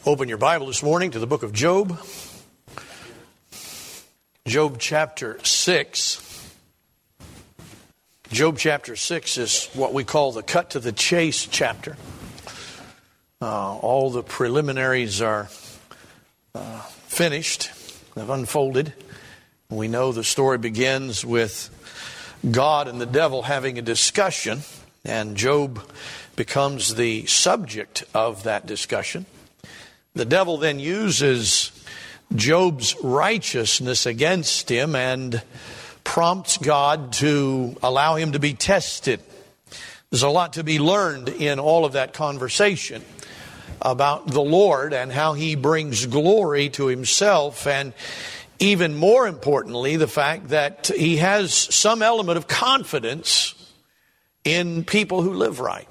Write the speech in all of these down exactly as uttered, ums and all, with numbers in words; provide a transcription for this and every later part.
Open your Bible this morning to the book of Job. Job chapter six. Job chapter six is what we call the cut to the chase chapter. Uh, all the preliminaries are uh, finished, they've unfolded. We know the story begins with God and the devil having a discussion, and Job becomes the subject of that discussion. The devil then uses Job's righteousness against him and prompts God to allow him to be tested. There's a lot to be learned in all of that conversation about the Lord and how He brings glory to Himself, and even more importantly, the fact that He has some element of confidence in people who live right.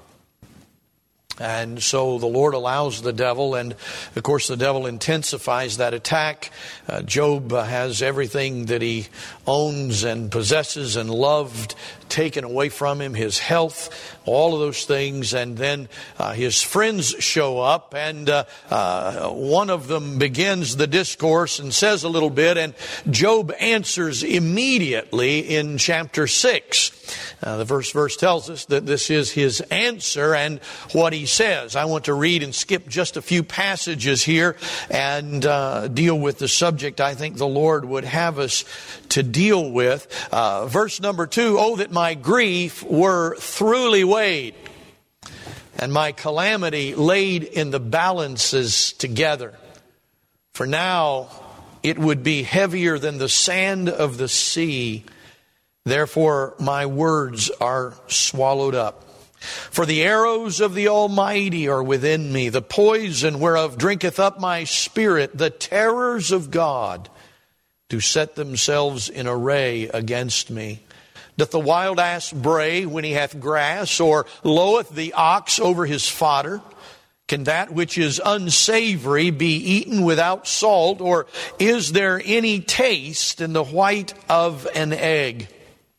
And so the Lord allows the devil, and of course the devil intensifies that attack. Uh, Job uh, has everything that he owns and possesses and loved taken away from him, his health, all of those things. And then uh, his friends show up, and uh, uh, one of them begins the discourse and says a little bit, and Job answers immediately in chapter six. Uh, the first verse tells us that this is his answer and what he says. I want to read and skip just a few passages here and uh, deal with the subject I think the Lord would have us to deal with. Uh, verse number two, "Oh, that my grief were thoroughly weighed, and my calamity laid in the balances together. For now it would be heavier than the sand of the sea. Therefore my words are swallowed up. For the arrows of the Almighty are within me, the poison whereof drinketh up my spirit. The terrors of God do set themselves in array against me. Doth the wild ass bray when he hath grass, or loweth the ox over his fodder? Can that which is unsavory be eaten without salt, or is there any taste in the white of an egg?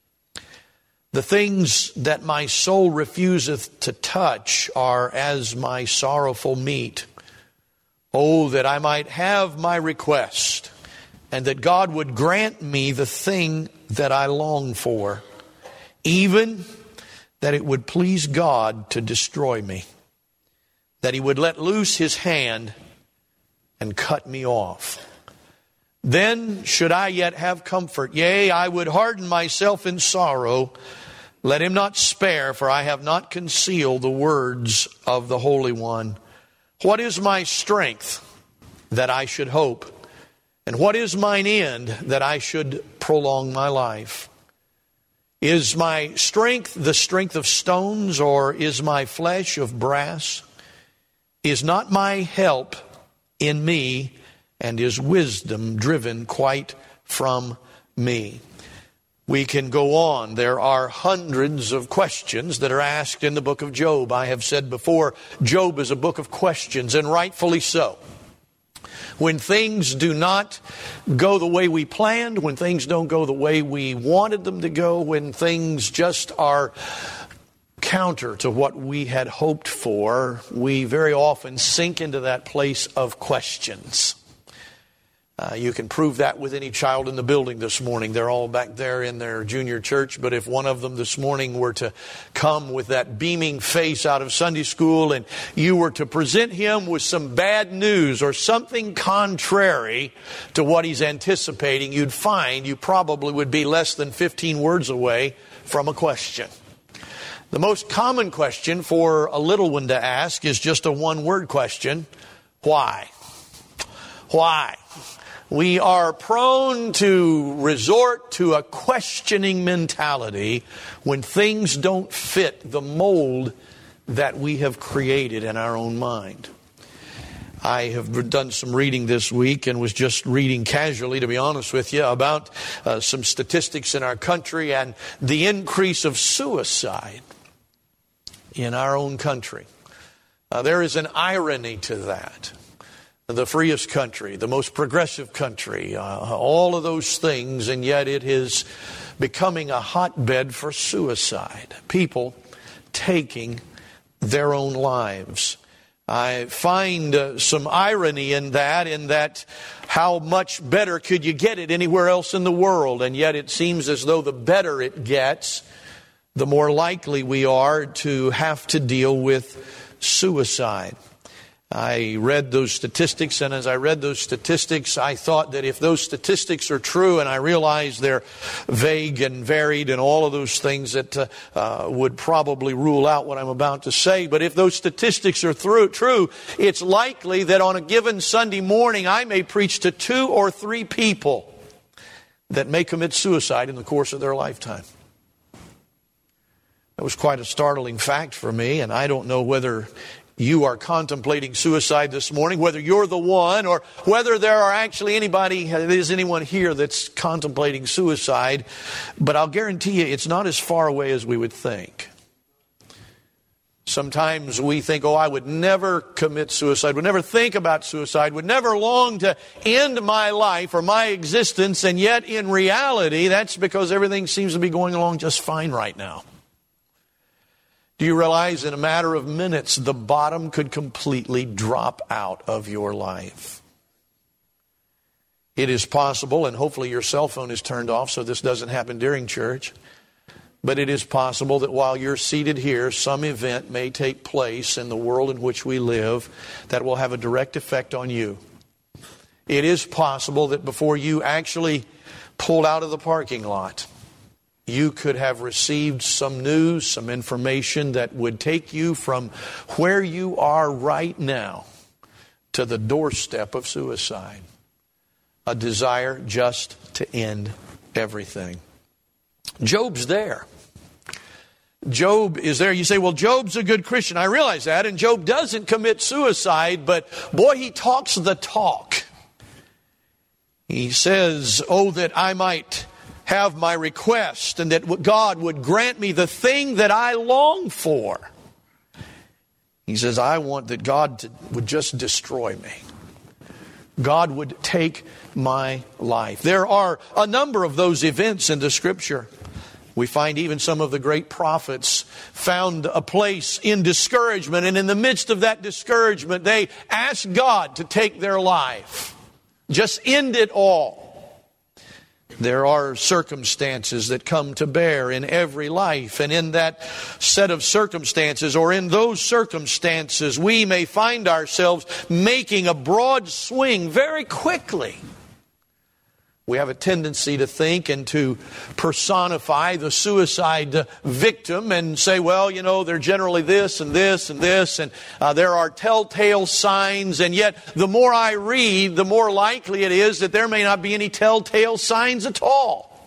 The things that my soul refuseth to touch are as my sorrowful meat. Oh, that I might have my request, and that God would grant me the thing that I long for, even that it would please God to destroy me, that He would let loose His hand and cut me off. Then should I yet have comfort, yea, I would harden myself in sorrow. Let Him not spare, for I have not concealed the words of the Holy One. What is my strength that I should hope? And what is mine end that I should prolong my life? Is my strength the strength of stones, or is my flesh of brass? Is not my help in me, and is wisdom driven quite from me?" We can go on. There are hundreds of questions that are asked in the book of Job. I have said before, Job is a book of questions, and rightfully so. When things do not go the way we planned, when things don't go the way we wanted them to go, when things just are counter to what we had hoped for, we very often sink into that place of questions. Uh, you can prove that with any child in the building this morning. They're all back there in their junior church. But if one of them this morning were to come with that beaming face out of Sunday school, and you were to present him with some bad news or something contrary to what he's anticipating, you'd find you probably would be less than fifteen words away from a question. The most common question for a little one to ask is just a one-word question: why? Why? We are prone to resort to a questioning mentality when things don't fit the mold that we have created in our own mind. I have done some reading this week and was just reading casually, to be honest with you, about uh, some statistics in our country and the increase of suicide in our own country. Uh, there is an irony to that. The freest country, the most progressive country, uh, all of those things, and yet it is becoming a hotbed for suicide. People taking their own lives. I find uh, some irony in that, in that how much better could you get it anywhere else in the world? And yet it seems as though the better it gets, the more likely we are to have to deal with suicide. I read those statistics, and as I read those statistics, I thought that if those statistics are true, and I realize they're vague and varied and all of those things that uh, uh, would probably rule out what I'm about to say, but if those statistics are through, true, it's likely that on a given Sunday morning I may preach to two or three people that may commit suicide in the course of their lifetime. That was quite a startling fact for me, and I don't know whether you are contemplating suicide this morning, whether you're the one or whether there are actually anybody, there's anyone here that's contemplating suicide. But I'll guarantee you it's not as far away as we would think. Sometimes we think, oh, I would never commit suicide, would never think about suicide, would never long to end my life or my existence. And yet in reality, that's because everything seems to be going along just fine right now. Do you realize in a matter of minutes, the bottom could completely drop out of your life? It is possible, and hopefully your cell phone is turned off so this doesn't happen during church, but it is possible that while you're seated here, some event may take place in the world in which we live that will have a direct effect on you. It is possible that before you actually pulled out of the parking lot, you could have received some news, some information that would take you from where you are right now to the doorstep of suicide. A desire just to end everything. Job's there. Job is there. You say, well, Job's a good Christian. I realize that. And Job doesn't commit suicide, but boy, he talks the talk. He says, oh, that I might have my request, and that God would grant me the thing that I long for. He says, I want that God to, would just destroy me. God would take my life. There are a number of those events in the Scripture. We find even some of the great prophets found a place in discouragement, and in the midst of that discouragement, they asked God to take their life. Just end it all. There are circumstances that come to bear in every life, and in that set of circumstances, or in those circumstances, we may find ourselves making a broad swing very quickly. We have a tendency to think and to personify the suicide victim and say, well, you know, they're generally this and this and this, and uh, there are telltale signs, and yet the more I read, the more likely it is that there may not be any telltale signs at all.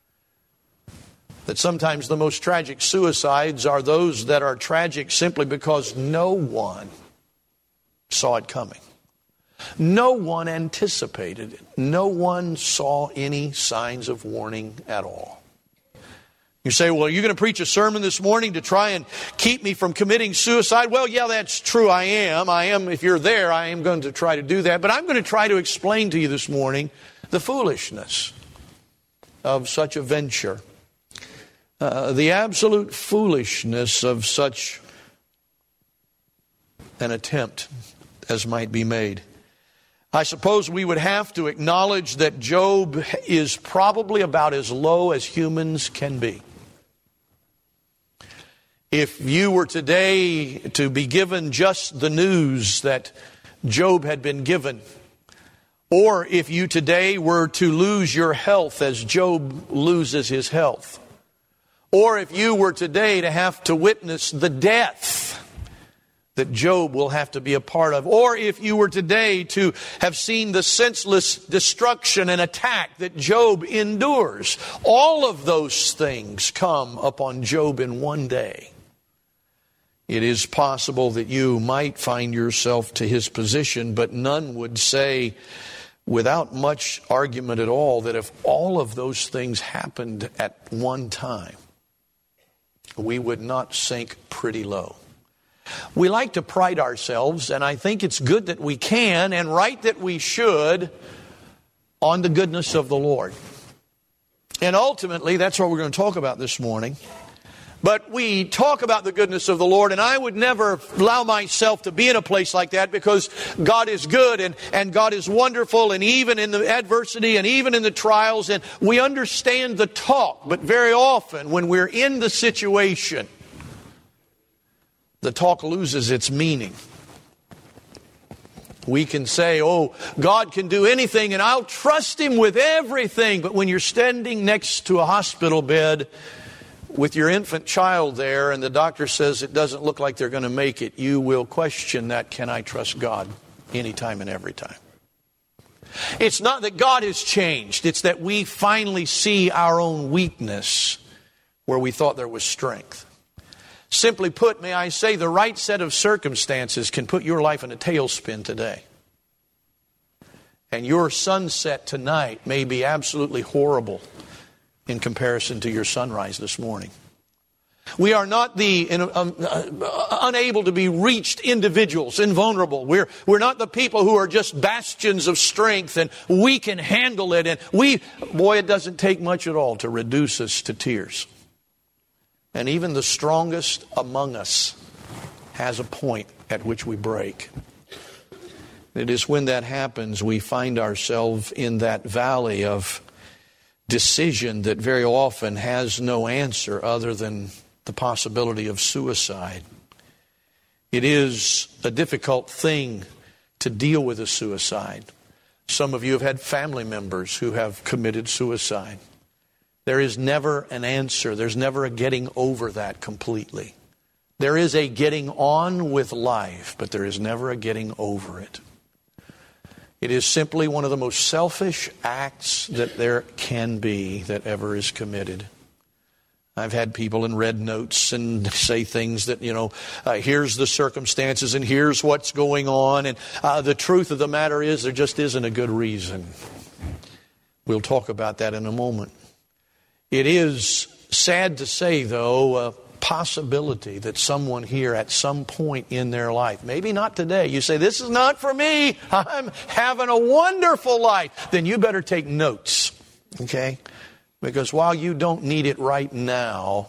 That sometimes the most tragic suicides are those that are tragic simply because no one saw it coming. No one anticipated it. No one saw any signs of warning at all. You say, well, are you going to preach a sermon this morning to try and keep me from committing suicide? Well, yeah, that's true. I am. I am. If you're there, I am going to try to do that. But I'm going to try to explain to you this morning the foolishness of such a venture. Uh, the absolute foolishness of such an attempt as might be made. I suppose we would have to acknowledge that Job is probably about as low as humans can be. If you were today to be given just the news that Job had been given, or if you today were to lose your health as Job loses his health, or if you were today to have to witness the death that Job will have to be a part of, or if you were today to have seen the senseless destruction and attack that Job endures, all of those things come upon Job in one day. It is possible that you might find yourself to his position, but none would say without much argument at all that if all of those things happened at one time, we would not sink pretty low. We like to pride ourselves, and I think it's good that we can, and right that we should, on the goodness of the Lord. And ultimately, that's what we're going to talk about this morning. But we talk about the goodness of the Lord, and I would never allow myself to be in a place like that, because God is good and, and God is wonderful, and even in the adversity and even in the trials, and we understand the talk. But very often when we're in the situation, the talk loses its meaning. We can say, oh, God can do anything and I'll trust Him with everything. But when you're standing next to a hospital bed with your infant child there and the doctor says it doesn't look like they're going to make it, you will question that, can I trust God anytime and every time? It's not that God has changed. It's that we finally see our own weakness where we thought there was strength. Simply put, may I say, the right set of circumstances can put your life in a tailspin today. And your sunset tonight may be absolutely horrible in comparison to your sunrise this morning. We are not the in, um, uh, unable to be reached individuals, invulnerable. We're, we're not the people who are just bastions of strength and we can handle it. And we, boy, it doesn't take much at all to reduce us to tears. And even the strongest among us has a point at which we break. It is when that happens we find ourselves in that valley of decision that very often has no answer other than the possibility of suicide. It is a difficult thing to deal with a suicide. Some of you have had family members who have committed suicide. There is never an answer. There's never a getting over that completely. There is a getting on with life, but there is never a getting over it. It is simply one of the most selfish acts that there can be that ever is committed. I've had people in red notes and say things that, you know, uh, here's the circumstances and here's what's going on. And uh, the truth of the matter is there just isn't a good reason. We'll talk about that in a moment. It is sad to say, though, a possibility that someone here at some point in their life, maybe not today, you say, this is not for me, I'm having a wonderful life, then you better take notes, okay? Because while you don't need it right now,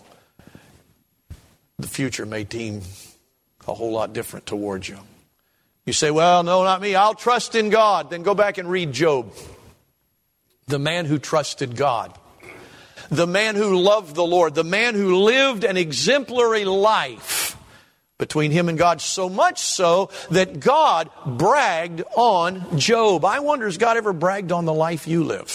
the future may seem a whole lot different towards you. You say, well, no, not me, I'll trust in God. Then go back and read Job. The man who trusted God. The man who loved the Lord, the man who lived an exemplary life between him and God, so much so that God bragged on Job. I wonder, has God ever bragged on the life you live?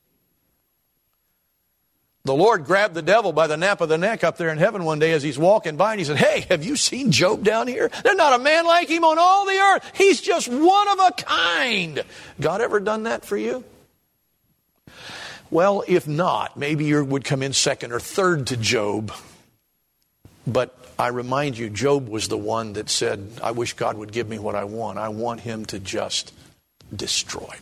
The Lord grabbed the devil by the nape of the neck up there in heaven one day as he's walking by, and he said, hey, have you seen Job down here? There's not a man like him on all the earth. He's just one of a kind. God ever done that for you? Well, if not, maybe you would come in second or third to Job. But I remind you, Job was the one that said, I wish God would give me what I want. I want Him to just destroy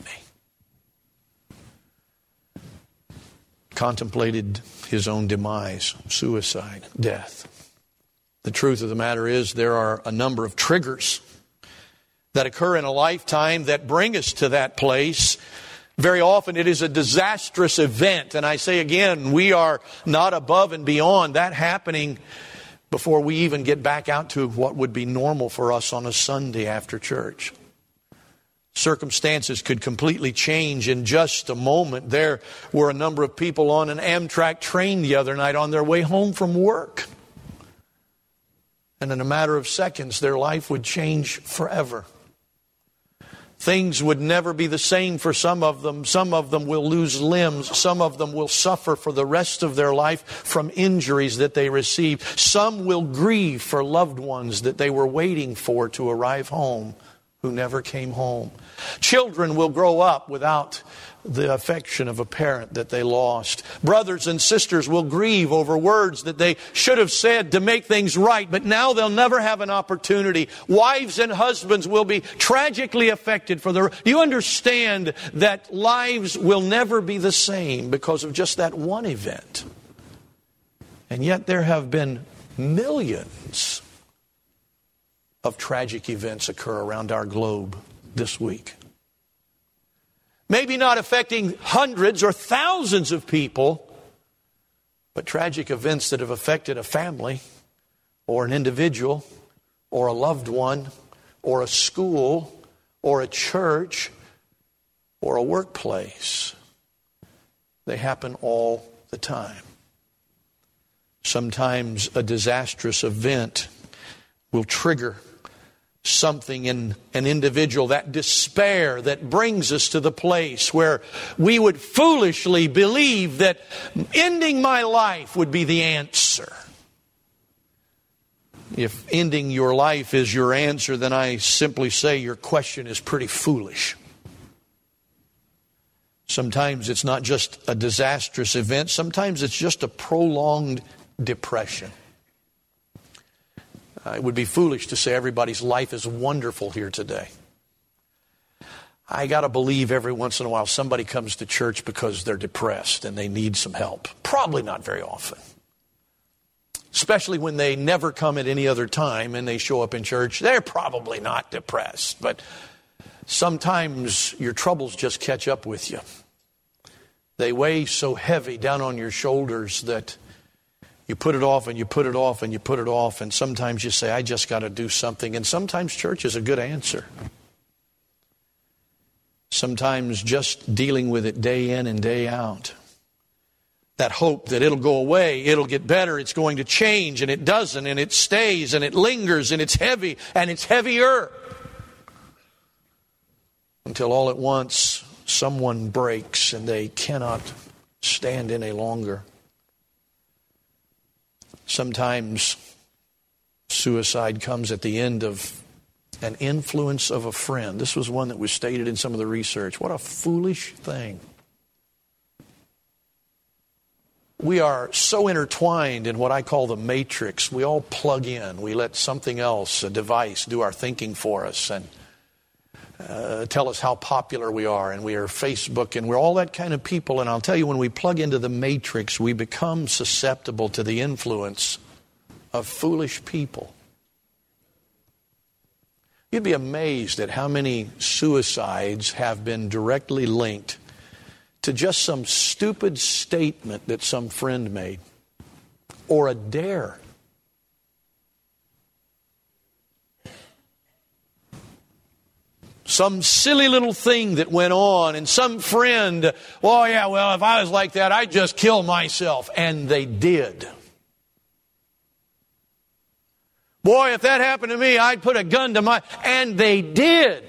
me. Contemplated his own demise, suicide, death. The truth of the matter is there are a number of triggers that occur in a lifetime that bring us to that place. Very often it is a disastrous event. And I say again, we are not above and beyond that happening before we even get back out to what would be normal for us on a Sunday after church. Circumstances could completely change in just a moment. There were a number of people on an Amtrak train the other night on their way home from work. And in a matter of seconds, their life would change forever. Things would never be the same for some of them. Some of them will lose limbs. Some of them will suffer for the rest of their life from injuries that they received. Some will grieve for loved ones that they were waiting for to arrive home who never came home. Children will grow up without the affection of a parent that they lost. Brothers and sisters will grieve over words that they should have said to make things right, but now they'll never have an opportunity. Wives and husbands will be tragically affected for the... You understand that lives will never be the same because of just that one event. And yet there have been millions of tragic events occur around our globe this week. Maybe not affecting hundreds or thousands of people, But tragic events that have affected a family or an individual or a loved one or a school or a church or a workplace, they happen all the time. Sometimes a disastrous event will trigger something in an individual, that despair that brings us to the place where we would foolishly believe that ending my life would be the answer. If ending your life is your answer, then I simply say your question is pretty foolish. Sometimes it's not just a disastrous event. Sometimes it's just a prolonged depression. Uh, it would be foolish to say everybody's life is wonderful here today. I got to believe every once in a while somebody comes to church because they're depressed and they need some help. Probably not very often. Especially when they never come at any other time and they show up in church. They're probably not depressed. But sometimes your troubles just catch up with you. They weigh so heavy down on your shoulders that you put it off and you put it off and you put it off. And sometimes you say, I just got to do something. And sometimes church is a good answer. Sometimes just dealing with it day in and day out. That hope that it'll go away, it'll get better, it's going to change, and it doesn't, and it stays, and it lingers, and it's heavy, and it's heavier. Until all at once, someone breaks, and they cannot stand any longer. Sometimes suicide comes at the end of an influence of a friend. This was one that was stated in some of the research. What a foolish thing. We are so intertwined in what I call the matrix. We all plug in. We let something else, a device, do our thinking for us and uh, tell us how popular we are. And we are Facebook and we're all that kind of people. And I'll tell you, when we plug into the matrix, we become susceptible to the influence of foolish people. You'd be amazed at how many suicides have been directly linked to just some stupid statement that some friend made, or a dare. Some silly little thing that went on, and some friend, oh yeah, well, if I was like that, I'd just kill myself. And they did. Boy, if that happened to me, I'd put a gun to my... And they did.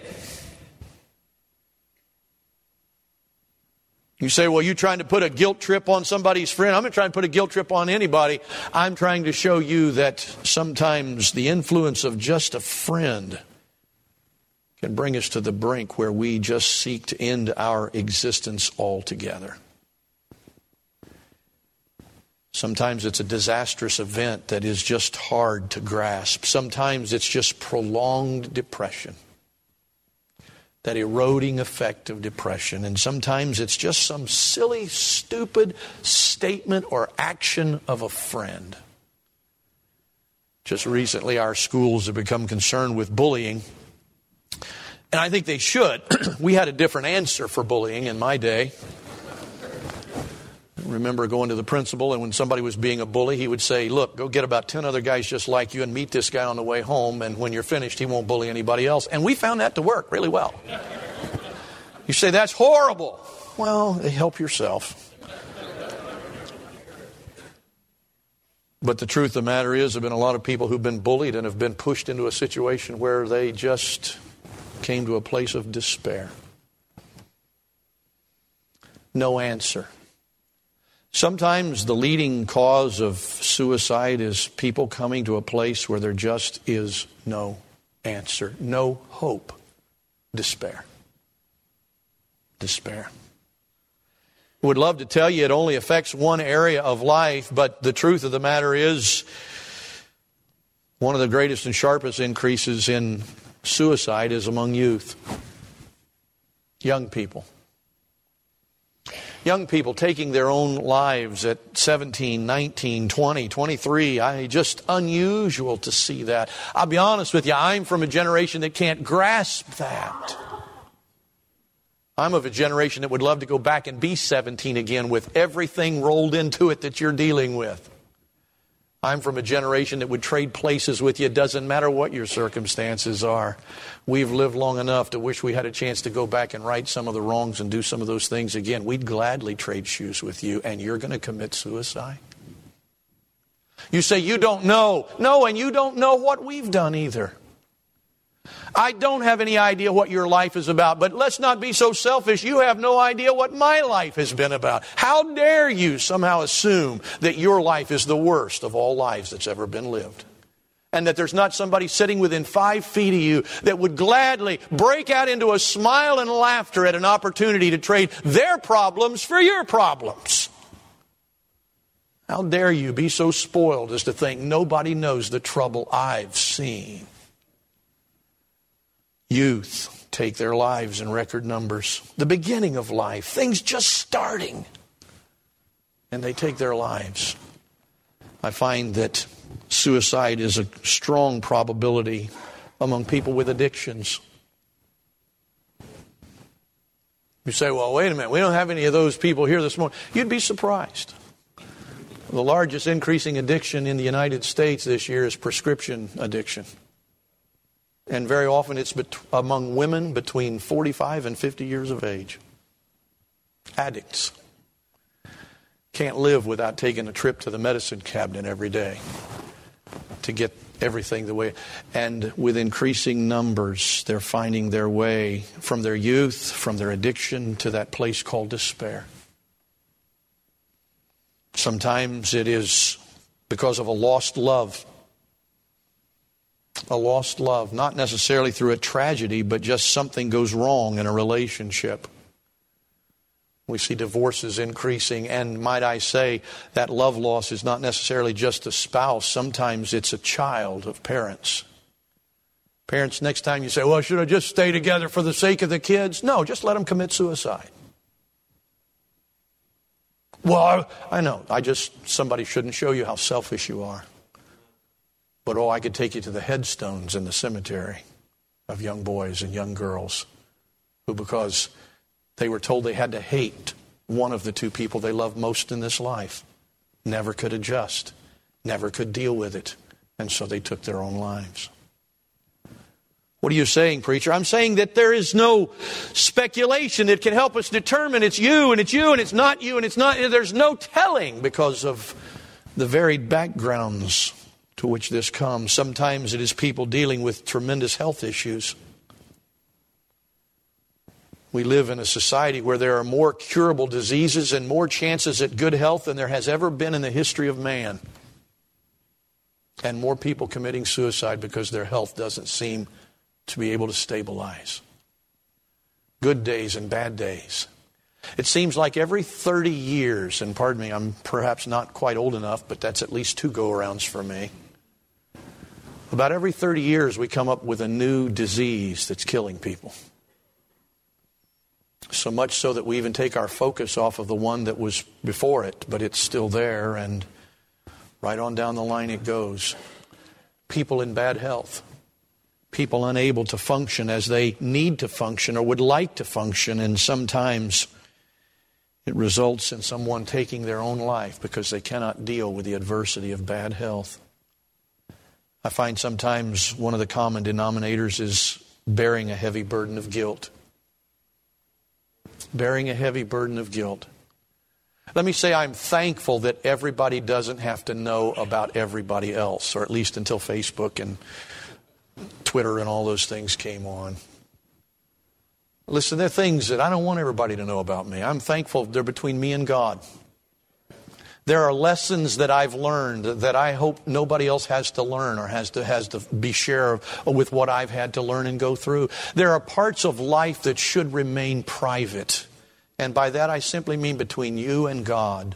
You say, well, you trying to put a guilt trip on somebody's friend? I'm not trying to put a guilt trip on anybody. I'm trying to show you that sometimes the influence of just a friend can bring us to the brink where we just seek to end our existence altogether. Sometimes it's a disastrous event that is just hard to grasp. Sometimes it's just prolonged depression. That eroding effect of depression. And sometimes it's just some silly, stupid statement or action of a friend. Just recently, our schools have become concerned with bullying. And I think they should. We had a different answer for bullying in my day. I remember going to the principal, and when somebody was being a bully, he would say, look, go get about ten other guys just like you and meet this guy on the way home, and when you're finished, he won't bully anybody else. And we found that to work really well. You say, that's horrible. Well, help yourself. But the truth of the matter is, there have been a lot of people who've been bullied and have been pushed into a situation where they just came to a place of despair. No answer. Sometimes the leading cause of suicide is people coming to a place where there just is no answer, no hope, despair. Despair. I would love to tell you it only affects one area of life, but the truth of the matter is one of the greatest and sharpest increases in suicide is among youth, young people. Young people taking their own lives at seventeen, nineteen, twenty, twenty-three. I just unusual to see that. I'll be honest with you, I'm from a generation that can't grasp that. I'm of a generation that would love to go back and be seventeen again with everything rolled into it that you're dealing with. I'm from a generation that would trade places with you. It doesn't matter what your circumstances are. We've lived long enough to wish we had a chance to go back and right some of the wrongs and do some of those things again. We'd gladly trade shoes with you, and you're going to commit suicide? You say, you don't know. No, and you don't know what we've done either. I don't have any idea what your life is about, but let's not be so selfish. You have no idea what my life has been about. How dare you somehow assume that your life is the worst of all lives that's ever been lived? And that there's not somebody sitting within five feet of you that would gladly break out into a smile and laughter at an opportunity to trade their problems for your problems. How dare you be so spoiled as to think nobody knows the trouble I've seen? Youth take their lives in record numbers. The beginning of life, things just starting. And they take their lives. I find that suicide is a strong probability among people with addictions. You say, well, wait a minute, we don't have any of those people here this morning. You'd be surprised. The largest increasing addiction in the United States this year is prescription addiction. And very often it's bet- among women between forty-five and fifty years of age. Addicts. Can't live without taking a trip to the medicine cabinet every day to get everything the way. And with increasing numbers, they're finding their way from their youth, from their addiction, to that place called despair. Sometimes it is because of a lost love. A lost love, not necessarily through a tragedy, but just something goes wrong in a relationship. We see divorces increasing, and might I say, that love loss is not necessarily just a spouse. Sometimes it's a child of parents. Parents, next time you say, well, should I just stay together for the sake of the kids? No, just let them commit suicide. Well, I know, I just, somebody shouldn't show you how selfish you are. But oh, I could take you to the headstones in the cemetery of young boys and young girls who, because they were told they had to hate one of the two people they loved most in this life, never could adjust, never could deal with it, and so they took their own lives. What are you saying, preacher? I'm saying that there is no speculation that can help us determine it's you and it's you and it's not you and it's not. There's no telling because of the varied backgrounds to which this comes. Sometimes it is people dealing with tremendous health issues. We live in a society where there are more curable diseases and more chances at good health than there has ever been in the history of man. And more people committing suicide because their health doesn't seem to be able to stabilize. Good days and bad days. It seems like every thirty years, and pardon me, I'm perhaps not quite old enough, but that's at least two go-arounds for me. About every thirty years, we come up with a new disease that's killing people. So much so that we even take our focus off of the one that was before it, but it's still there, and right on down the line it goes. People in bad health. People unable to function as they need to function or would like to function, and sometimes it results in someone taking their own life because they cannot deal with the adversity of bad health. I find sometimes one of the common denominators is bearing a heavy burden of guilt. Bearing a heavy burden of guilt. Let me say I'm thankful that everybody doesn't have to know about everybody else, or at least until Facebook and Twitter and all those things came on. Listen, there are things that I don't want everybody to know about me. I'm thankful they're between me and God. There are lessons that I've learned that I hope nobody else has to learn or has to has to be share with what I've had to learn and go through. There are parts of life that should remain private. And by that I simply mean between you and God.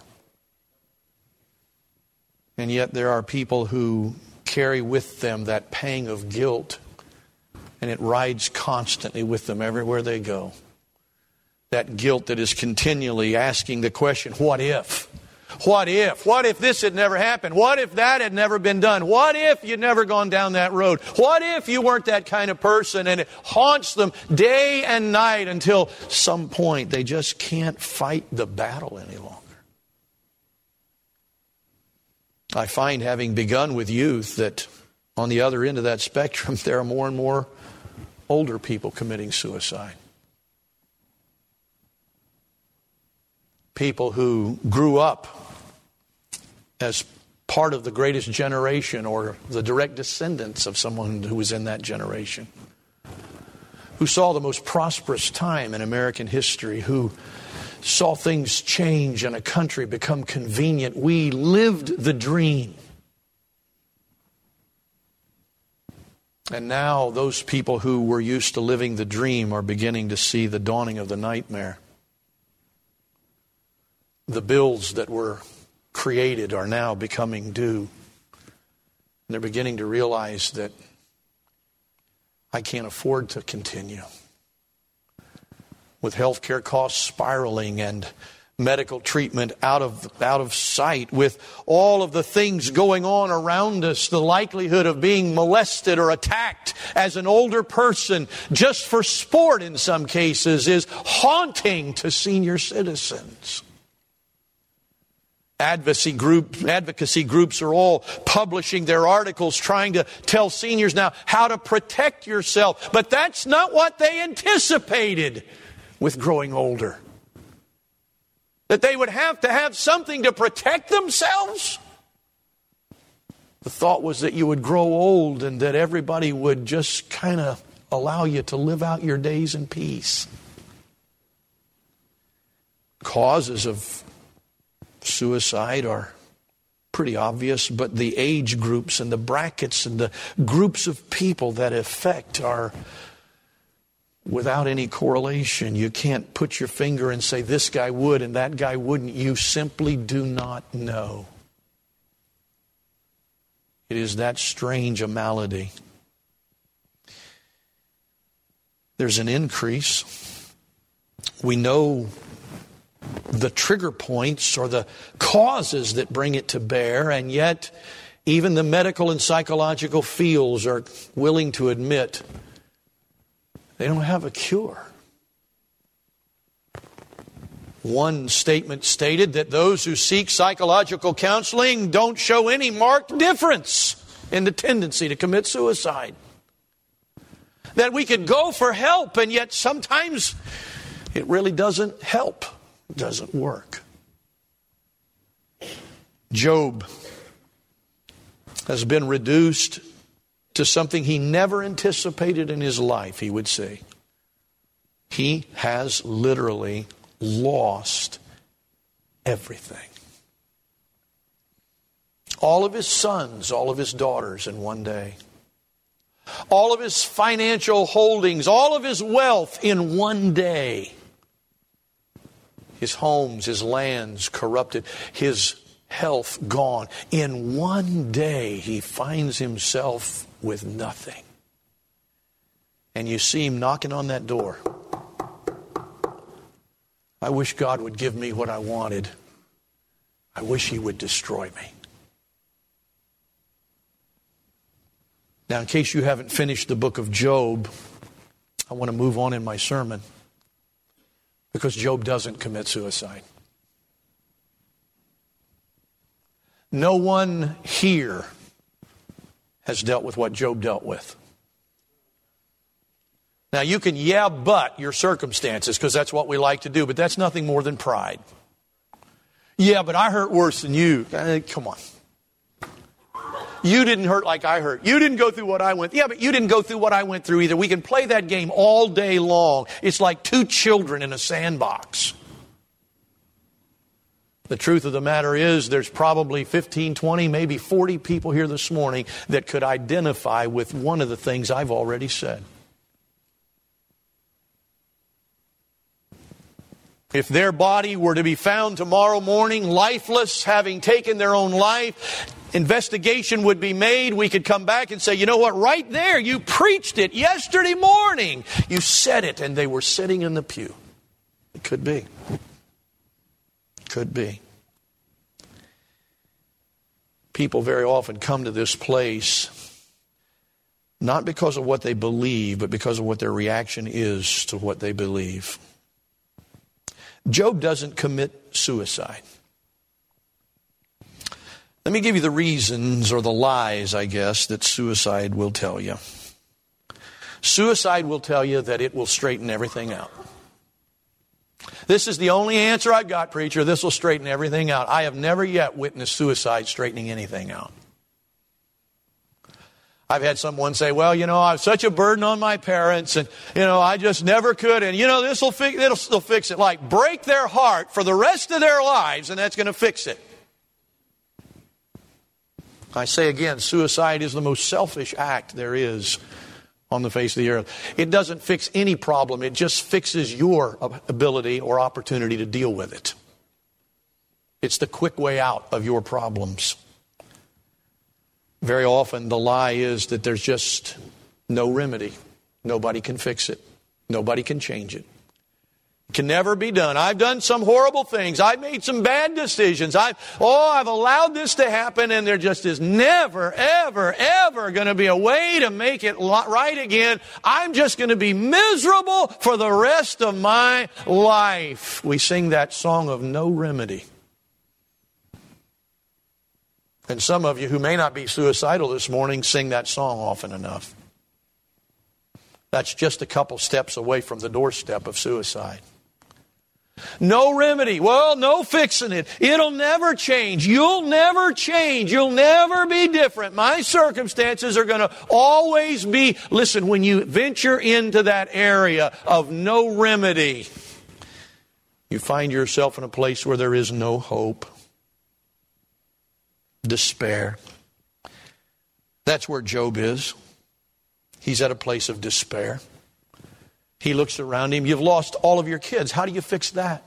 And yet there are people who carry with them that pang of guilt, and it rides constantly with them everywhere they go. That guilt that is continually asking the question, what if? What if? What if this had never happened? What if that had never been done? What if you'd never gone down that road? What if you weren't that kind of person? And it haunts them day and night until some point they just can't fight the battle any longer. I find, having begun with youth, that on the other end of that spectrum, there are more and more older people committing suicide. People who grew up as part of the greatest generation or the direct descendants of someone who was in that generation, who saw the most prosperous time in American history, who saw things change and a country become convenient. We lived the dream. And now those people who were used to living the dream are beginning to see the dawning of the nightmare. The bills that were created are now becoming due. And they're beginning to realize that I can't afford to continue. With healthcare costs spiraling and medical treatment out of out of sight, with all of the things going on around us, the likelihood of being molested or attacked as an older person, just for sport in some cases, is haunting to senior citizens. Advocacy group, advocacy groups are all publishing their articles trying to tell seniors now how to protect yourself. But that's not what they anticipated with growing older. That they would have to have something to protect themselves. The thought was that you would grow old and that everybody would just kind of allow you to live out your days in peace. Causes of suicide are pretty obvious, but the age groups and the brackets and the groups of people that affect are without any correlation. You can't put your finger and say this guy would and that guy wouldn't. You simply do not know. It is that strange a malady. There's an increase. We know the trigger points or the causes that bring it to bear, and yet even the medical and psychological fields are willing to admit they don't have a cure. One statement stated that those who seek psychological counseling don't show any marked difference in the tendency to commit suicide. That we could go for help, and yet sometimes it really doesn't help. It doesn't work. Job has been reduced to something he never anticipated in his life, he would say. He has literally lost everything. All of his sons, all of his daughters in one day. All of his financial holdings, all of his wealth in one day. His homes, his lands corrupted, his health gone. In one day, he finds himself with nothing. And you see him knocking on that door. I wish God would give me what I wanted. I wish He would destroy me. Now, in case you haven't finished the book of Job, I want to move on in my sermon. Because Job doesn't commit suicide. No one here has dealt with what Job dealt with. Now you can yeah but your circumstances, because that's what we like to do, but that's nothing more than pride. Yeah, but I hurt worse than you. Uh, come on. You didn't hurt like I hurt. You didn't go through what I went through. Yeah, but you didn't go through what I went through either. We can play that game all day long. It's like two children in a sandbox. The truth of the matter is there's probably fifteen, twenty, maybe forty people here this morning that could identify with one of the things I've already said. If their body were to be found tomorrow morning lifeless, having taken their own life, investigation would be made. We could come back and say, you know what, right there, you preached it yesterday morning. You said it, and they were sitting in the pew. It could be. Could be. People very often come to this place not because of what they believe, but because of what their reaction is to what they believe. Job doesn't commit suicide. Let me give you the reasons, or the lies, I guess, that suicide will tell you. Suicide will tell you that it will straighten everything out. This is the only answer I've got, preacher. This will straighten everything out. I have never yet witnessed suicide straightening anything out. I've had someone say, well, you know, I have such a burden on my parents, and, you know, I just never could, and, you know, this will fix, it'll still fix it. Like, break their heart for the rest of their lives, and that's going to fix it. I say again, suicide is the most selfish act there is on the face of the earth. It doesn't fix any problem. It just fixes your ability or opportunity to deal with it. It's the quick way out of your problems. Very often the lie is that there's just no remedy. Nobody can fix it. Nobody can change it. It can never be done. I've done some horrible things. I've made some bad decisions. I've, oh, I've allowed this to happen, and there just is never, ever, ever going to be a way to make it right again. I'm just going to be miserable for the rest of my life. We sing that song of no remedy. And some of you who may not be suicidal this morning sing that song often enough. That's just a couple steps away from the doorstep of suicide. No remedy. Well, no fixing it. It'll never change. You'll never change. You'll never be different. My circumstances are going to always be... Listen, when you venture into that area of no remedy, you find yourself in a place where there is no hope. Despair. That's where Job is. He's at a place of despair. He looks around him. You've lost all of your kids. How do you fix that?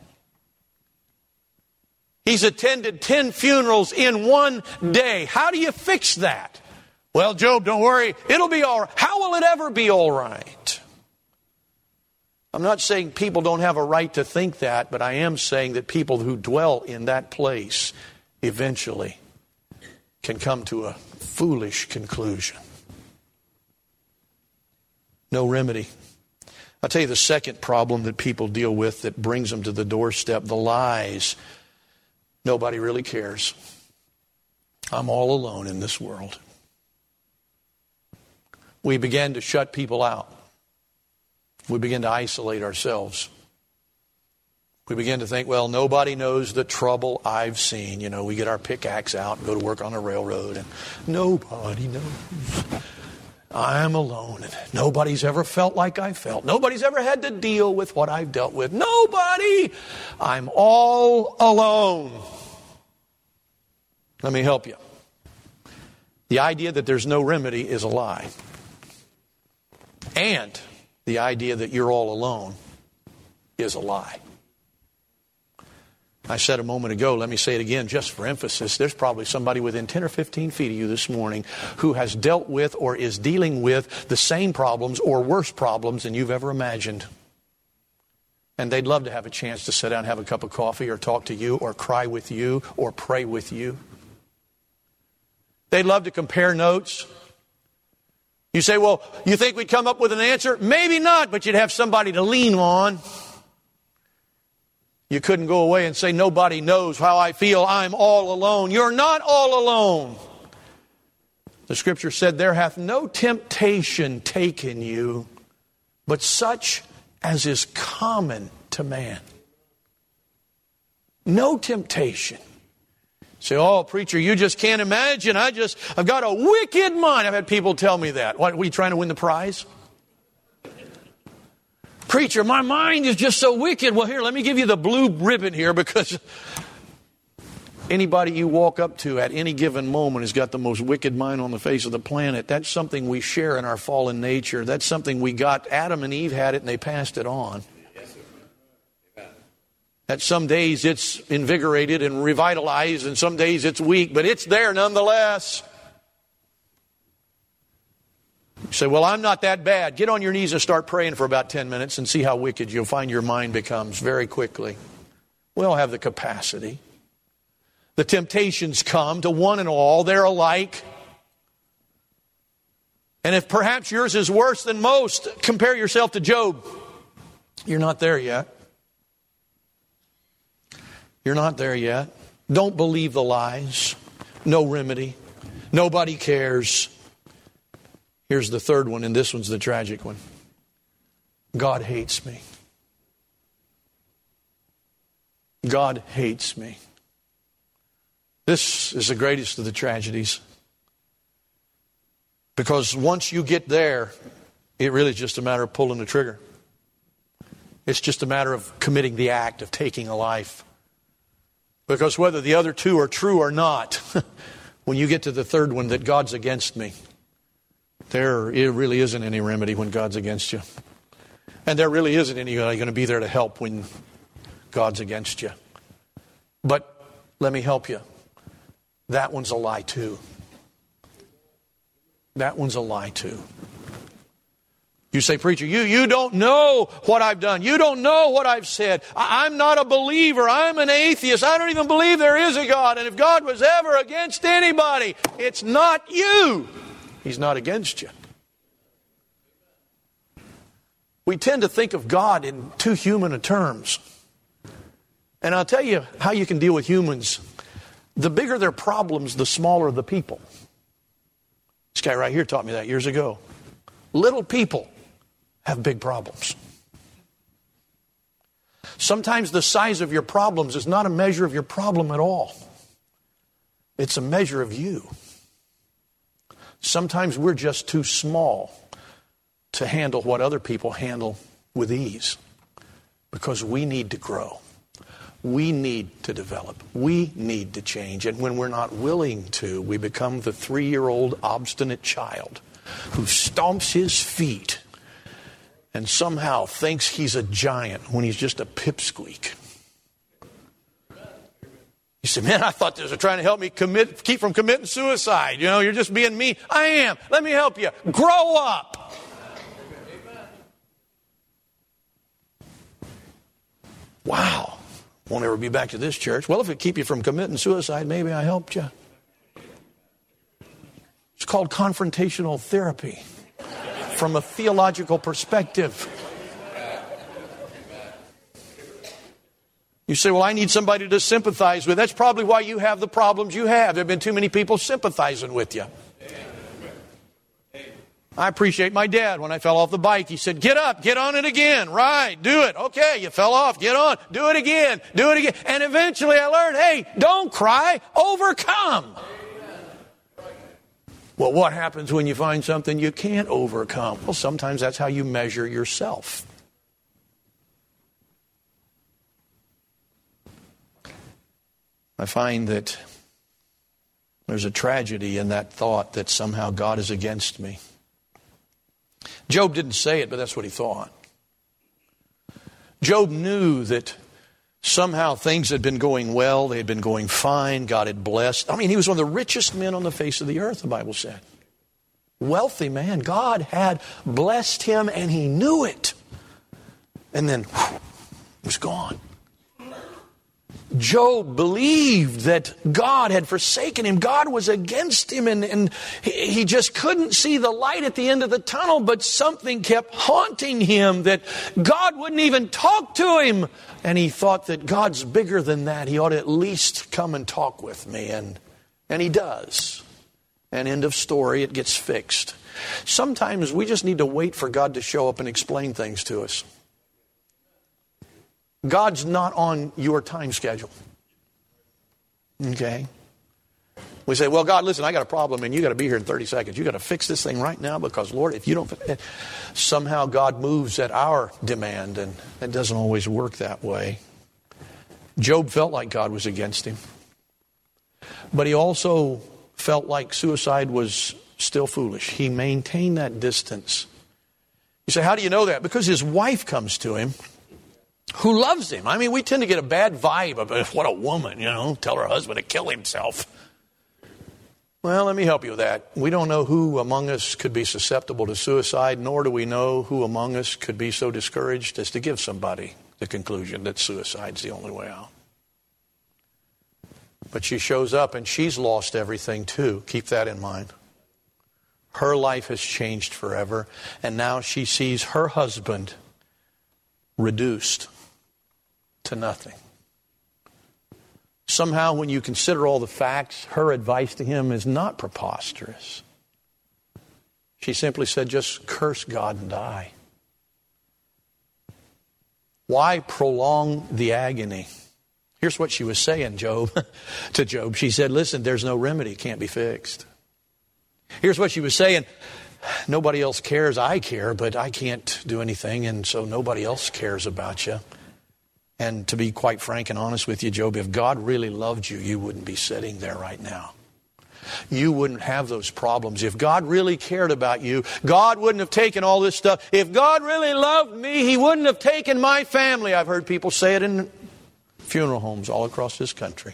He's attended ten funerals in one day. How do you fix that? Well, Job, don't worry. It'll be all right. How will it ever be all right? I'm not saying people don't have a right to think that, but I am saying that people who dwell in that place eventually can come to a foolish conclusion. No remedy. I'll tell you the second problem that people deal with that brings them to the doorstep, the lies. Nobody really cares. I'm all alone in this world. We begin to shut people out. We begin to isolate ourselves. We begin to think, well, nobody knows the trouble I've seen. You know, we get our pickaxe out and go to work on a railroad, and nobody knows. I'm alone, and nobody's ever felt like I felt. Nobody's ever had to deal with what I've dealt with. Nobody! I'm all alone. Let me help you. The idea that there's no remedy is a lie. And the idea that you're all alone is a lie. I said a moment ago, let me say it again just for emphasis, there's probably somebody within ten or fifteen feet of you this morning who has dealt with or is dealing with the same problems or worse problems than you've ever imagined. And they'd love to have a chance to sit down and have a cup of coffee or talk to you or cry with you or pray with you. They'd love to compare notes. You say, well, you think we'd come up with an answer? Maybe not, but you'd have somebody to lean on. You couldn't go away and say, nobody knows how I feel. I'm all alone. You're not all alone. The scripture said, there hath no temptation taken you, but such as is common to man. No temptation. Say, oh, preacher, you just can't imagine. I just, I've got a wicked mind. I've had people tell me that. What, were you trying to win the prize? Preacher, my mind is just so wicked. Well, here, let me give you the blue ribbon here, because anybody you walk up to at any given moment has got the most wicked mind on the face of the planet. That's something we share in our fallen nature. That's something we got. Adam and Eve had it and they passed it on. That some days it's invigorated and revitalized and some days it's weak, but it's there nonetheless. You say, well, I'm not that bad. Get on your knees and start praying for about ten minutes and see how wicked you'll find your mind becomes very quickly. We all have the capacity. The temptations come to one and all. They're alike. And if perhaps yours is worse than most, compare yourself to Job. You're not there yet. You're not there yet. Don't believe the lies. No remedy. Nobody cares. Here's the third one, and this one's the tragic one. God hates me. God hates me. This is the greatest of the tragedies. Because once you get there, it really is just a matter of pulling the trigger. It's just a matter of committing the act of taking a life. Because whether the other two are true or not, when you get to the third one, that God's against me, there it really isn't any remedy when God's against you. And there really isn't anybody going to be there to help when God's against you. But let me help you. That one's a lie too. That one's a lie too. You say, preacher, you, you don't know what I've done. You don't know what I've said. I, I'm not a believer. I'm an atheist. I don't even believe there is a God. And if God was ever against anybody, it's not you. He's not against you. We tend to think of God in too human a terms. And I'll tell you how you can deal with humans. The bigger their problems, the smaller the people. This guy right here taught me that years ago. Little people have big problems. Sometimes the size of your problems is not a measure of your problem at all. It's a measure of you. Sometimes we're just too small to handle what other people handle with ease. Because we need to grow. We need to develop. We need to change. And when we're not willing to, we become the three-year-old obstinate child who stomps his feet and somehow thinks he's a giant when he's just a pipsqueak. You say, man, I thought this was trying to help me commit, keep from committing suicide. You know, you're just being mean. I am. Let me help you. Grow up. Wow. Won't ever be back to this church. Well, if it keep you from committing suicide, maybe I helped you. It's called confrontational therapy from a theological perspective. You say, well, I need somebody to sympathize with. That's probably why you have the problems you have. There have been too many people sympathizing with you. I appreciate my dad. When I fell off the bike, he said, get up, get on it again. Right, do it. Okay, you fell off, get on, do it again, do it again. And eventually I learned, hey, don't cry, overcome. Well, what happens when you find something you can't overcome? Well, sometimes that's how you measure yourself. I find that there's a tragedy in that thought that somehow God is against me. Job didn't say it, but that's what he thought. Job knew that somehow things had been going well. They had been going fine. God had blessed. I mean, he was one of the richest men on the face of the earth, the Bible said. Wealthy man. God had blessed him, and he knew it. And then, whew, it was gone. Job believed that God had forsaken him. God was against him, and, and he, he just couldn't see the light at the end of the tunnel, but something kept haunting him that God wouldn't even talk to him. And he thought that God's bigger than that. He ought to at least come and talk with me. And, and he does. And end of story, it gets fixed. Sometimes we just need to wait for God to show up and explain things to us. God's not on your time schedule. Okay? We say, well, God, listen, I got a problem and you got to be here in thirty seconds. You got to fix this thing right now because, Lord, if you don't... Somehow God moves at our demand, and it doesn't always work that way. Job felt like God was against him. But he also felt like suicide was still foolish. He maintained that distance. You say, how do you know that? Because his wife comes to him, who loves him. I mean, we tend to get a bad vibe of what a woman, you know, tell her husband to kill himself. Well, let me help you with that. We don't know who among us could be susceptible to suicide, nor do we know who among us could be so discouraged as to give somebody the conclusion that suicide's the only way out. But she shows up and she's lost everything too. Keep that in mind. Her life has changed forever. And now she sees her husband reduced to nothing. Somehow when you consider all the facts, her advice to him is not preposterous. She simply said, just curse God and die. Why prolong the agony? Here's what she was saying, Job, to Job. She said, listen, there's no remedy, can't be fixed. Here's what she was saying. Nobody else cares. I care, but I can't do anything, and so nobody else cares about you. And to be quite frank and honest with you, Job, if God really loved you, you wouldn't be sitting there right now. You wouldn't have those problems. If God really cared about you, God wouldn't have taken all this stuff. If God really loved me, He wouldn't have taken my family. I've heard people say it in funeral homes all across this country.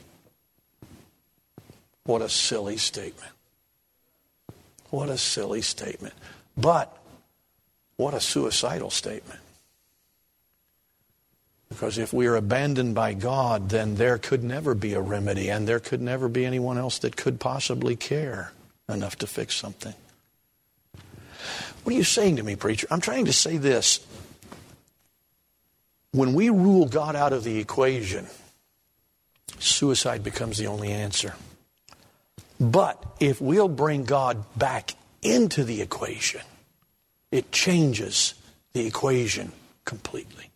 What a silly statement. What a silly statement. But what a suicidal statement. Because if we are abandoned by God, then there could never be a remedy, and there could never be anyone else that could possibly care enough to fix something. What are you saying to me, preacher? I'm trying to say this. When we rule God out of the equation, suicide becomes the only answer. But if we'll bring God back into the equation, it changes the equation completely.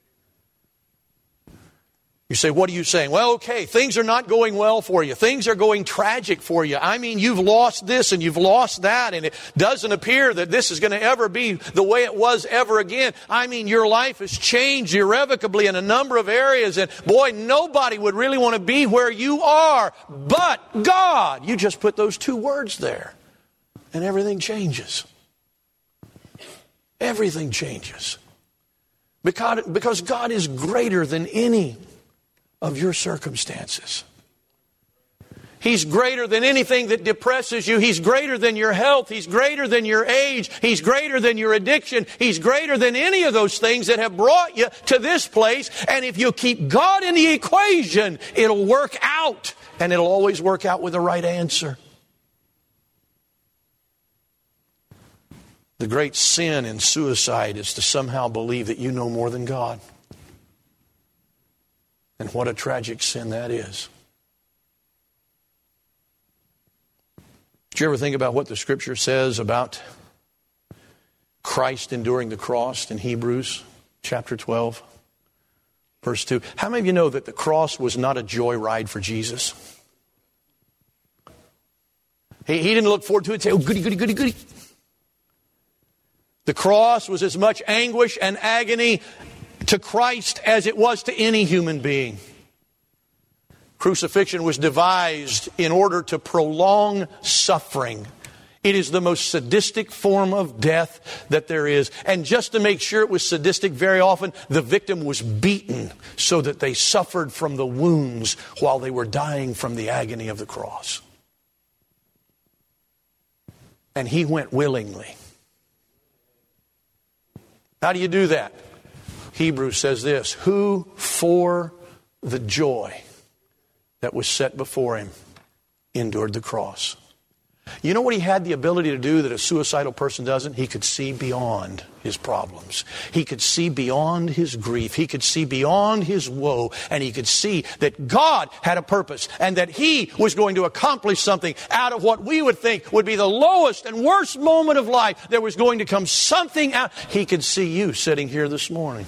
You say, what are you saying? Well, okay, things are not going well for you. Things are going tragic for you. I mean, you've lost this and you've lost that, and it doesn't appear that this is going to ever be the way it was ever again. I mean, your life has changed irrevocably in a number of areas, and boy, nobody would really want to be where you are but God. You just put those two words there, and everything changes. Everything changes. Because, because God is greater than any of your circumstances. He's greater than anything that depresses you. He's greater than your health. He's greater than your age. He's greater than your addiction. He's greater than any of those things that have brought you to this place. And if you keep God in the equation, it'll work out. And it'll always work out with the right answer. The great sin in suicide is to somehow believe that you know more than God. And what a tragic sin that is. Did you ever think about what the Scripture says about Christ enduring the cross in Hebrews chapter twelve, verse two? How many of you know that the cross was not a joyride for Jesus? He, he didn't look forward to it and say, oh, goody, goody, goody, goody. The cross was as much anguish and agony to Christ as it was to any human being. Crucifixion was devised in order to prolong suffering. It is the most sadistic form of death that there is. And just to make sure it was sadistic, very often the victim was beaten so that they suffered from the wounds while they were dying from the agony of the cross. And He went willingly. How do you do that? Hebrews says this, who for the joy that was set before Him endured the cross. You know what He had the ability to do that a suicidal person doesn't? He could see beyond his problems. He could see beyond his grief. He could see beyond his woe. And he could see that God had a purpose and that He was going to accomplish something out of what we would think would be the lowest and worst moment of life. There was going to come something out. He could see you sitting here this morning.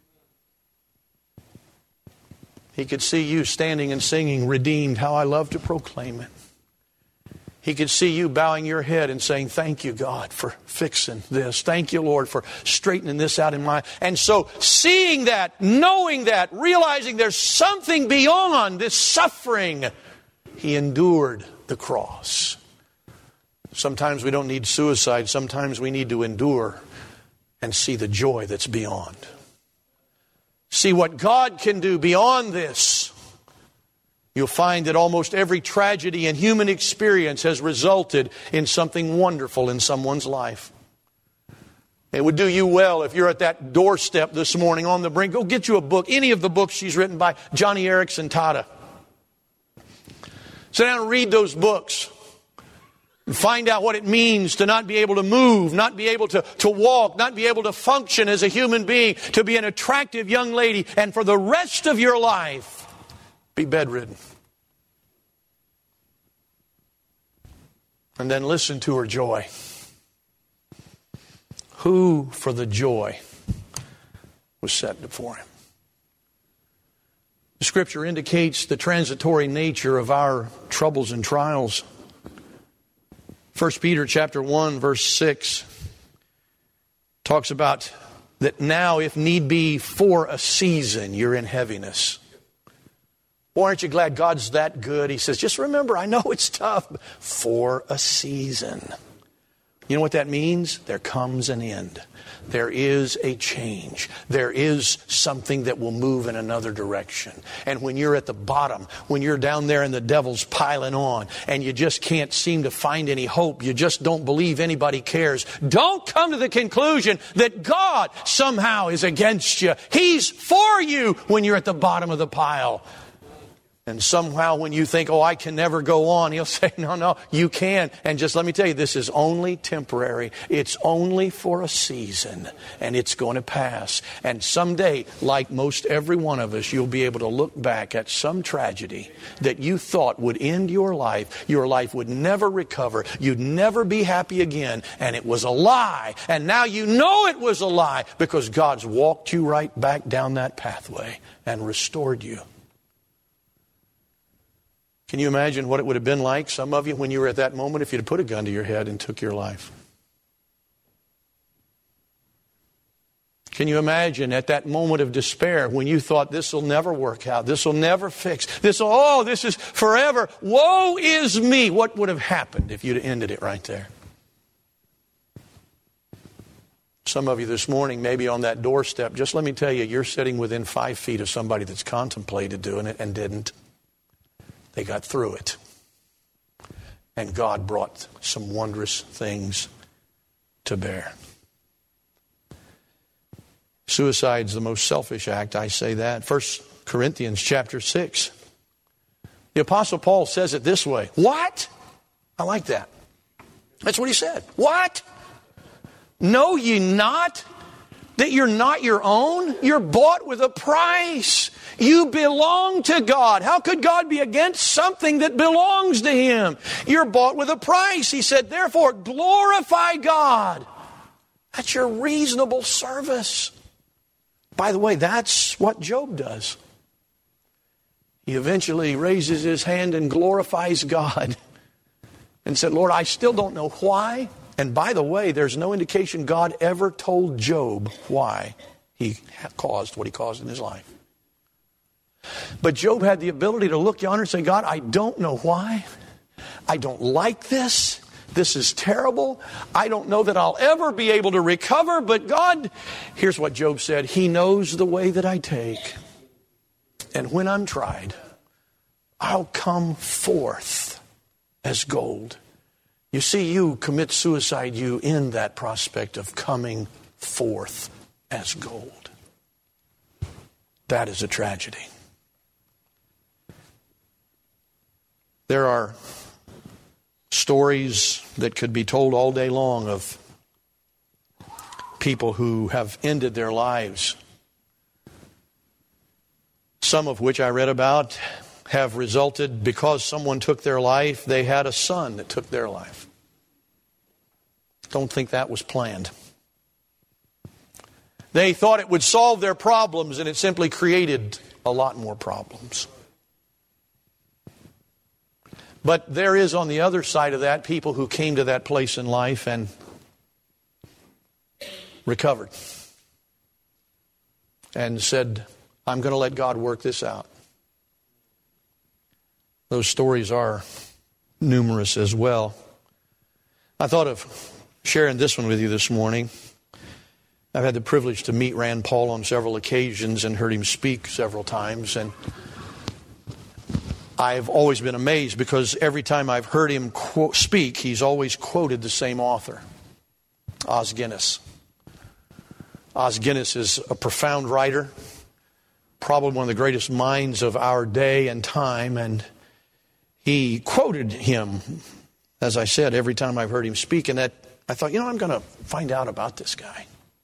He could see you standing and singing, redeemed, how I love to proclaim it. He could see you bowing your head and saying, thank you, God, for fixing this. Thank you, Lord, for straightening this out in my... And so seeing that, knowing that, realizing there's something beyond this suffering, He endured the cross. Sometimes we don't need suicide. Sometimes we need to endure and see the joy that's beyond. See what God can do beyond this. You'll find that almost every tragedy in human experience has resulted in something wonderful in someone's life. It would do you well if you're at that doorstep this morning on the brink. Go get you a book, any of the books she's written by Johnny Erickson Tada. Sit down and read those books. And find out what it means to not be able to move, not be able to, to walk, not be able to function as a human being, to be an attractive young lady, and for the rest of your life, be bedridden. And then listen to her joy. Who, for the joy, was set before him. The Scripture indicates the transitory nature of our troubles and trials. First Peter chapter one, verse six talks about that now, if need be, for a season, you're in heaviness. Boy, aren't you glad God's that good? He says, just remember, I know it's tough, but for a season. You know what that means? There comes an end. There is a change. There is something that will move in another direction. And when you're at the bottom, when you're down there and the devil's piling on, and you just can't seem to find any hope, you just don't believe anybody cares, don't come to the conclusion that God somehow is against you. He's for you when you're at the bottom of the pile. And somehow when you think, oh, I can never go on, He'll say, no, no, you can. And just let me tell you, this is only temporary. It's only for a season. And it's going to pass. And someday, like most every one of us, you'll be able to look back at some tragedy that you thought would end your life. Your life would never recover. You'd never be happy again. And it was a lie. And now you know it was a lie because God's walked you right back down that pathway and restored you. Can you imagine what it would have been like, some of you, when you were at that moment, if you'd have put a gun to your head and took your life? Can you imagine at that moment of despair when you thought this will never work out, this will never fix, this will, oh, this is forever, woe is me? What would have happened if you'd have ended it right there? Some of you this morning, maybe on that doorstep, just let me tell you, you're sitting within five feet of somebody that's contemplated doing it and didn't. They got through it. And God brought some wondrous things to bear. Suicide's the most selfish act, I say that. First Corinthians chapter six. The Apostle Paul says it this way. What? I like that. That's what he said. What? Know ye not that you're not your own? You're bought with a price. You belong to God. How could God be against something that belongs to Him? You're bought with a price. He said, therefore, glorify God. That's your reasonable service. By the way, that's what Job does. He eventually raises his hand and glorifies God and said, Lord, I still don't know why. And by the way, there's no indication God ever told Job why he caused what he caused in his life. But Job had the ability to look yonder and say, God, I don't know why. I don't like this. This is terrible. I don't know that I'll ever be able to recover. But God, here's what Job said. He knows the way that I take. And when I'm tried, I'll come forth as gold. You see, you commit suicide, you end that prospect of coming forth as gold. That is a tragedy. There are stories that could be told all day long of people who have ended their lives. Some of which I read about have resulted because someone took their life. They had a son that took their life. Don't think that was planned. They thought it would solve their problems, and it simply created a lot more problems. But there is on the other side of that people who came to that place in life and recovered and said, I'm going to let God work this out. Those stories are numerous as well. I thought of sharing this one with you this morning. I've had the privilege to meet Rand Paul on several occasions and heard him speak several times. And I've always been amazed because every time I've heard him quote, speak, he's always quoted the same author, Os Guinness. Os Guinness is a profound writer, probably one of the greatest minds of our day and time, and he quoted him, as I said, every time I've heard him speak, and that I thought, you know, I'm going to find out about this guy.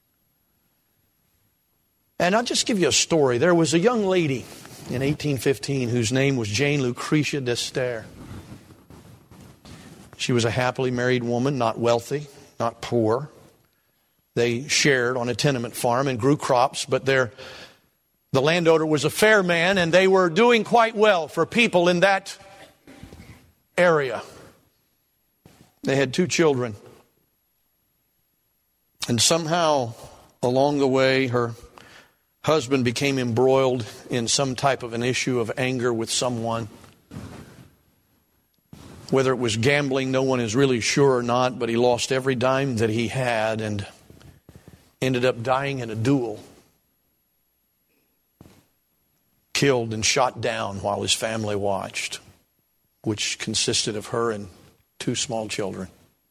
And I'll just give you a story. There was a young lady in eighteen fifteen whose name was Jane Lucretia d'Estaing. She was a happily married woman, not wealthy, not poor. They shared on a tenement farm and grew crops, but their the landowner was a fair man, and they were doing quite well for people in that area. They had two children. And somehow, along the way, her husband became embroiled in some type of an issue of anger with someone. Whether it was gambling, no one is really sure or not, but he lost every dime that he had and ended up dying in a duel. Killed and shot down while his family watched, which consisted of her and two small children.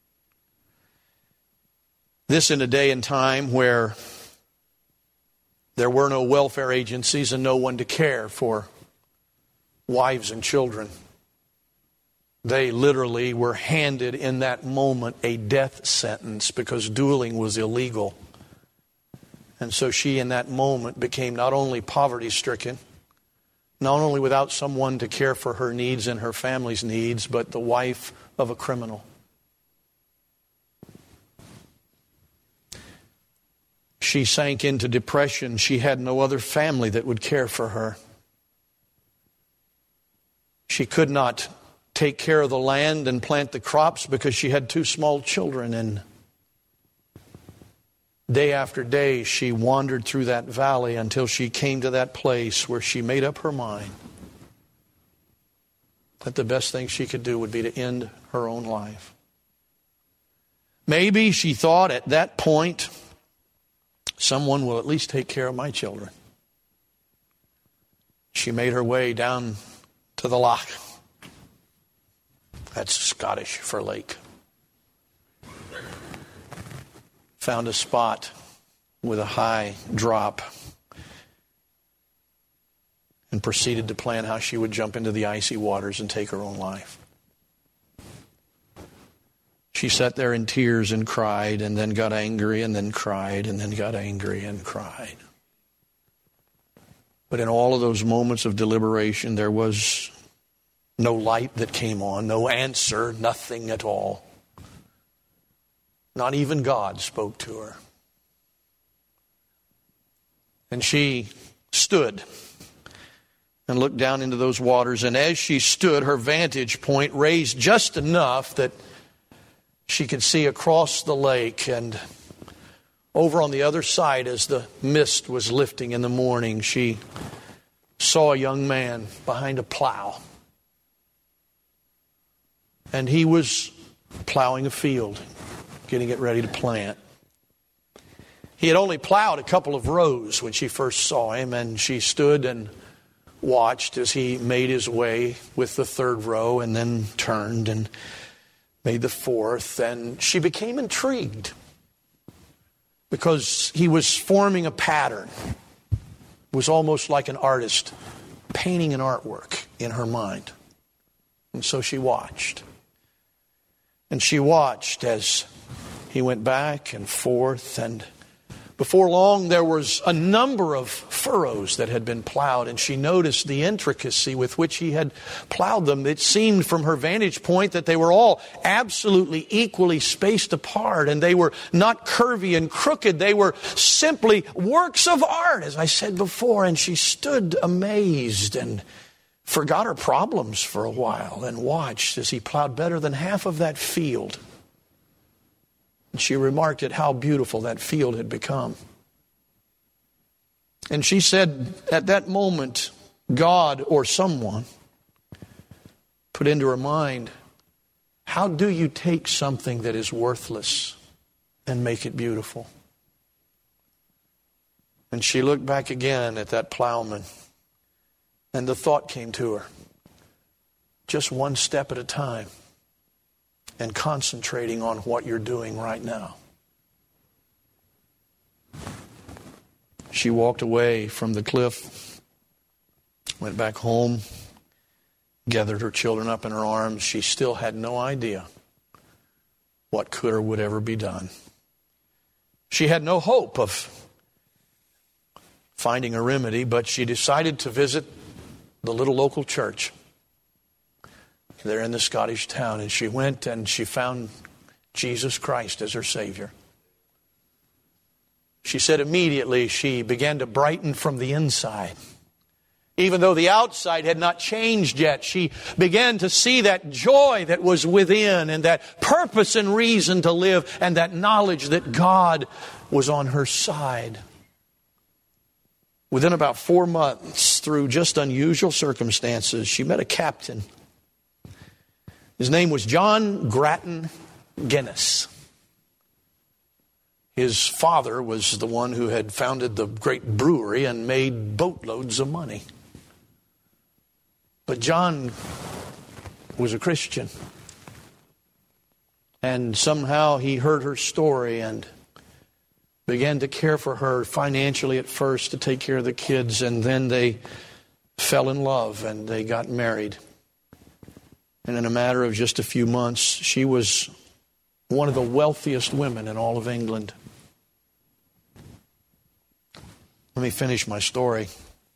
This in a day and time where there were no welfare agencies and no one to care for wives and children. They literally were handed in that moment a death sentence because dueling was illegal. And so she in that moment became not only poverty-stricken, not only without someone to care for her needs and her family's needs, but the wife of a criminal. She sank into depression. She had no other family that would care for her. She could not take care of the land and plant the crops because she had two small children. And day after day, she wandered through that valley until she came to that place where she made up her mind that the best thing she could do would be to end her own life. Maybe she thought at that point, someone will at least take care of my children. She made her way down to the loch. That's Scottish for lake. Found a spot with a high drop and proceeded to plan how she would jump into the icy waters and take her own life. She sat there in tears and cried, and then got angry, and then cried, and then got angry and cried. But in all of those moments of deliberation, there was no light that came on, no answer, nothing at all. Not even God spoke to her. And she stood and looked down into those waters, and as she stood, her vantage point raised just enough that she could see across the lake, and over on the other side, as the mist was lifting in the morning, she saw a young man behind a plow. And he was plowing a field, getting it ready to plant. He had only plowed a couple of rows when she first saw him, and she stood and watched as he made his way with the third row, and then turned and made the fourth, and she became intrigued because he was forming a pattern. It was almost like an artist painting an artwork in her mind. And so she watched. And she watched as he went back and forth, and before long there was a number of furrows that had been plowed, and she noticed the intricacy with which he had plowed them. It seemed from her vantage point that they were all absolutely equally spaced apart, and they were not curvy and crooked. They were simply works of art, as I said before, and she stood amazed and forgot her problems for a while and watched as he plowed better than half of that field. And she remarked at how beautiful that field had become. And she said at that moment, God or someone put into her mind, how do you take something that is worthless and make it beautiful? And she looked back again at that plowman, and the thought came to her, just one step at a time, and concentrating on what you're doing right now. She walked away from the cliff, went back home, gathered her children up in her arms. She still had no idea what could or would ever be done. She had no hope of finding a remedy, but she decided to visit the little local church there in the Scottish town. And she went and she found Jesus Christ as her Savior. She said immediately she began to brighten from the inside. Even though the outside had not changed yet, she began to see that joy that was within and that purpose and reason to live and that knowledge that God was on her side. Within about four months, through just unusual circumstances, she met a captain. His name was John Grattan Guinness. His father was the one who had founded the great brewery and made boatloads of money. But John was a Christian. And somehow he heard her story and began to care for her financially at first to take care of the kids. And then they fell in love and they got married. And in a matter of just a few months, she was one of the wealthiest women in all of England. Let me finish my story.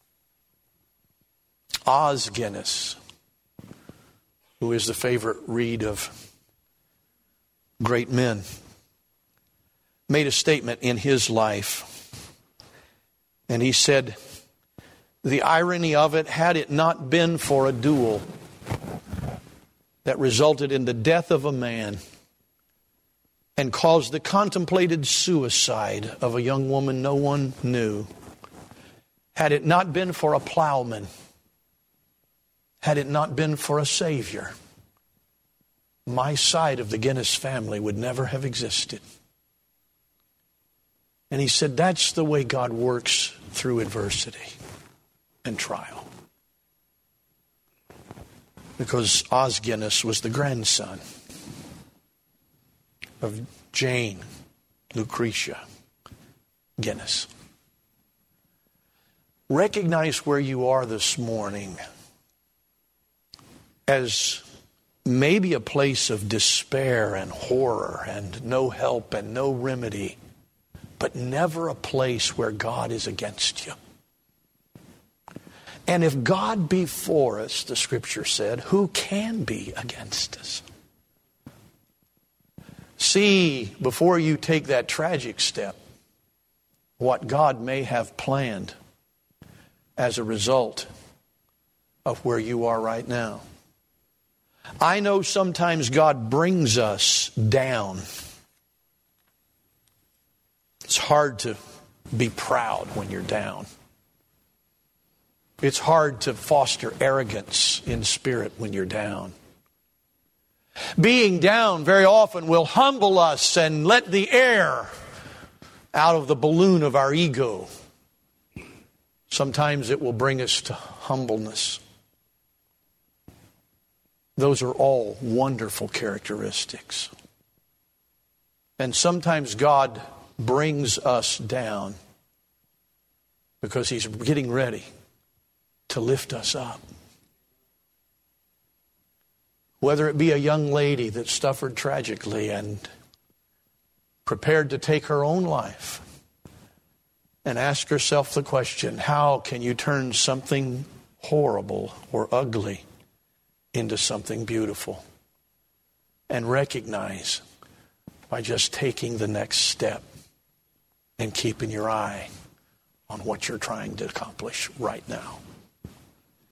Os Guinness, who is the favorite read of great men, made a statement in his life. And he said, the irony of it, had it not been for a duel that resulted in the death of a man and caused the contemplated suicide of a young woman no one knew, had it not been for a plowman, had it not been for a Savior, my side of the Guinness family would never have existed. And he said, that's the way God works through adversity and trial. Because Os Guinness was the grandson of Jane Lucretia Guinness. Recognize where you are this morning as maybe a place of despair and horror and no help and no remedy, but never a place where God is against you. And if God be for us, the Scripture said, who can be against us? See, before you take that tragic step, what God may have planned as a result of where you are right now. I know sometimes God brings us down. It's hard to be proud when you're down. It's hard to foster arrogance in spirit when you're down. Being down very often will humble us and let the air out of the balloon of our ego. Sometimes it will bring us to humbleness. Those are all wonderful characteristics. And sometimes God brings us down because He's getting ready to lift us up. Whether it be a young lady that suffered tragically and prepared to take her own life and ask herself the question, how can you turn something horrible or ugly into something beautiful? And recognize by just taking the next step and keeping your eye on what you're trying to accomplish right now.